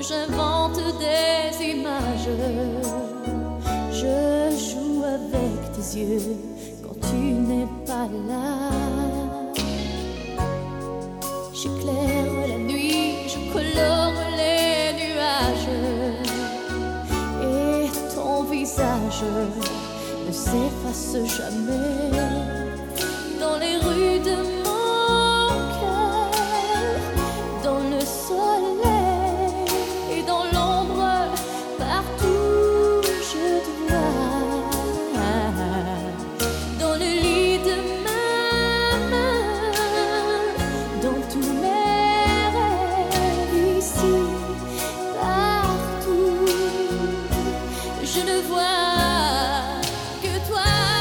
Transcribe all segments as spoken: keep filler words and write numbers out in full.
j'invente des images. Je joue avec tes yeux quand tu n'es pas là. J'éclaire la nuit, je colore les nuages. Et ton visage ne s'efface jamais. Dans les rues de mon cœur, dans le soleil et dans l'ombre, partout je te vois. Dans le lit de ma main, dans tous mes rêves, ici, partout, je ne vois que toi.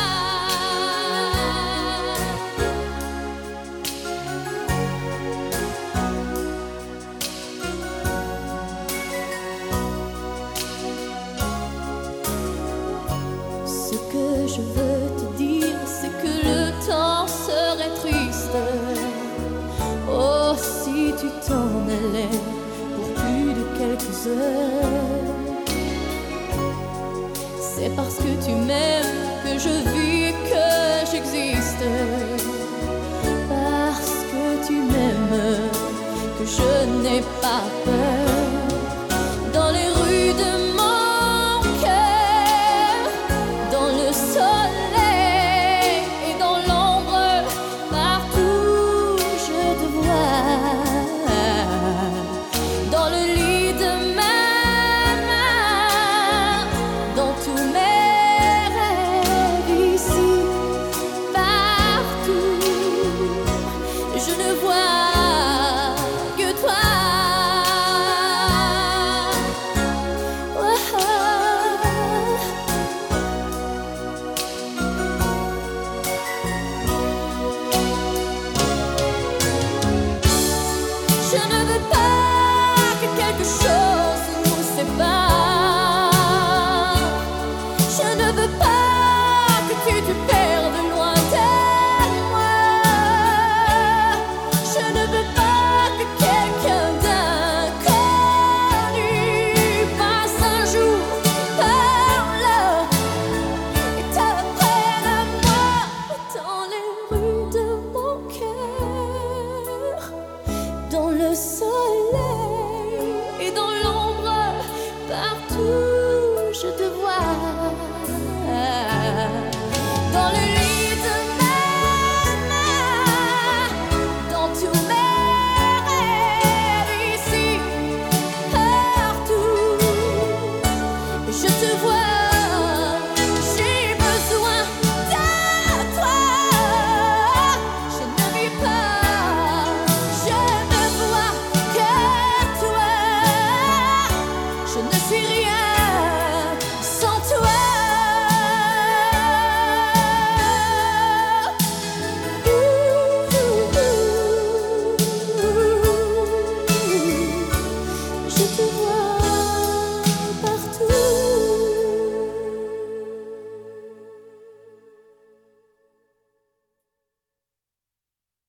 Ce que je veux te dire, c'est que le temps serait triste. Oh, si tu t'en allais pour plus de quelques heures. C'est parce que tu m'aimes que je vis et que j'existe. Parce que tu m'aimes que je n'ai pas peur. Dans les rues de mon cœur, dans le soleil et dans l'ombre, partout je te vois. Dans le lit